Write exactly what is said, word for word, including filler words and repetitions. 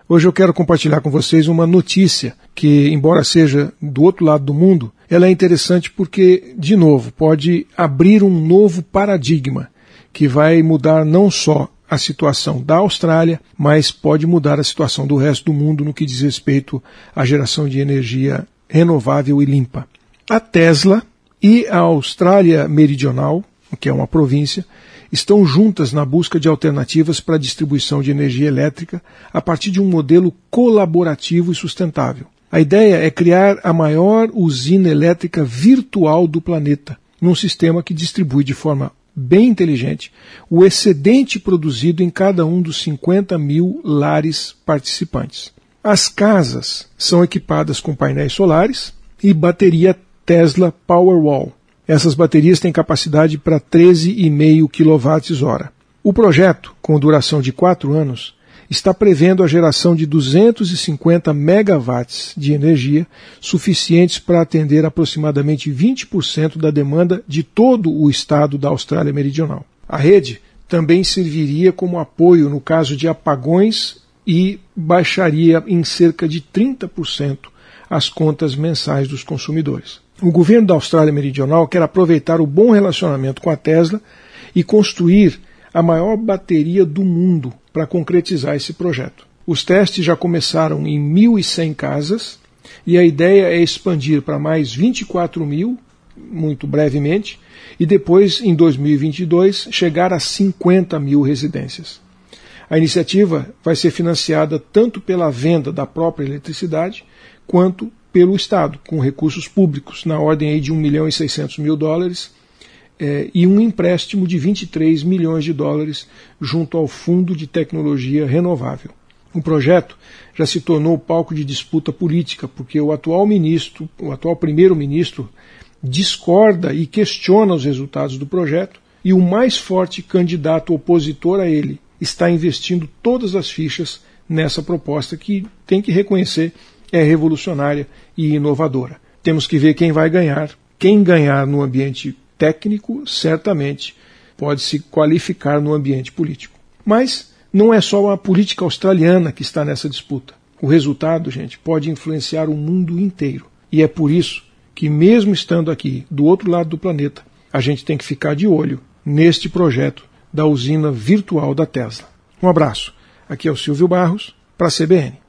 Hoje eu quero compartilhar com vocês uma notícia que, embora seja do outro lado do mundo, ela é interessante porque, de novo, pode abrir um novo paradigma que vai mudar não só a situação da Austrália, mas pode mudar a situação do resto do mundo no que diz respeito à geração de energia renovável e limpa. A Tesla e a Austrália Meridional, que é uma província, estão juntas na busca de alternativas para a distribuição de energia elétrica a partir de um modelo colaborativo e sustentável. A ideia é criar a maior usina elétrica virtual do planeta, num sistema que distribui de forma bem inteligente o excedente produzido em cada um dos cinquenta mil lares participantes. As casas são equipadas com painéis solares e bateria Tesla Powerwall. Essas baterias têm capacidade para treze vírgula cinco quilowatts-hora. O projeto, com duração de quatro anos, está prevendo a geração de duzentos e cinquenta megawatts de energia, suficientes para atender aproximadamente vinte por cento da demanda de todo o estado da Austrália Meridional. A rede também serviria como apoio no caso de apagões e baixaria em cerca de trinta por cento as contas mensais dos consumidores. O governo da Austrália Meridional quer aproveitar o bom relacionamento com a Tesla e construir a maior bateria do mundo para concretizar esse projeto. Os testes já começaram em mil e cem casas e a ideia é expandir para mais vinte e quatro mil, muito brevemente, e depois, em dois mil e vinte e dois, chegar a cinquenta mil residências. A iniciativa vai ser financiada tanto pela venda da própria eletricidade quanto pelo Estado, com recursos públicos, na ordem aí de um milhão e seiscentos mil dólares, eh, e um empréstimo de vinte e três milhões de dólares junto ao Fundo de Tecnologia Renovável. O projeto já se tornou palco de disputa política, porque o atual ministro, o atual primeiro-ministro, discorda e questiona os resultados do projeto, e o mais forte candidato opositor a ele está investindo todas as fichas nessa proposta que, tem que reconhecer, é revolucionária e inovadora. Temos que ver quem vai ganhar. Quem ganhar no ambiente técnico, certamente pode se qualificar no ambiente político. Mas não é só a política australiana que está nessa disputa. O resultado, gente, pode influenciar o mundo inteiro. E é por isso que, mesmo estando aqui do outro lado do planeta, a gente tem que ficar de olho neste projeto da usina virtual da Tesla. Um abraço. Aqui é o Silvio Barros, para a C B N.